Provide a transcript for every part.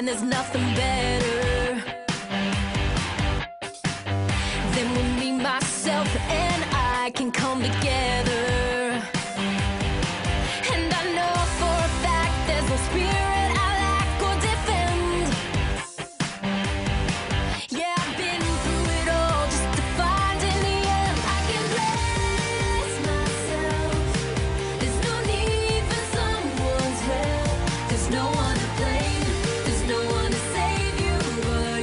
and there's nothing better than when me, myself, and I can come together. And I know for a fact there's no spirit I lack or defend. Yeah, I've been through it all just to find in the end I can bless myself. There's no need for someone's help. There's no one to blame. There's no one to save you but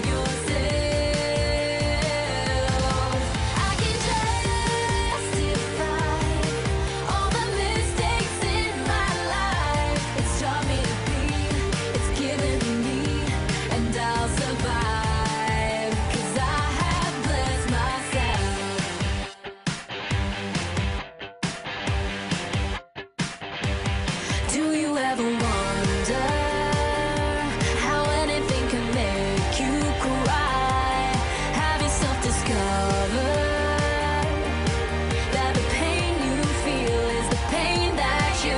yourself. I can justify all the mistakes in my life. It's taught me to be, it's given me, and I'll survive, 'cause I have blessed myself. Do you ever wonder how anything can make you cry? Have yourself discovered that the pain you feel is the pain that you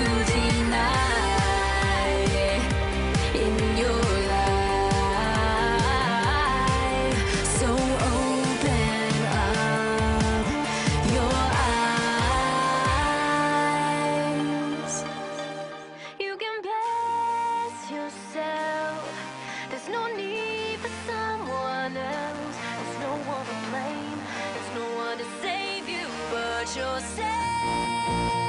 deny in your life? So open up your eyes. You can bless yourself. There's no need for someone else. There's no one to blame. There's no one to save you but yourself.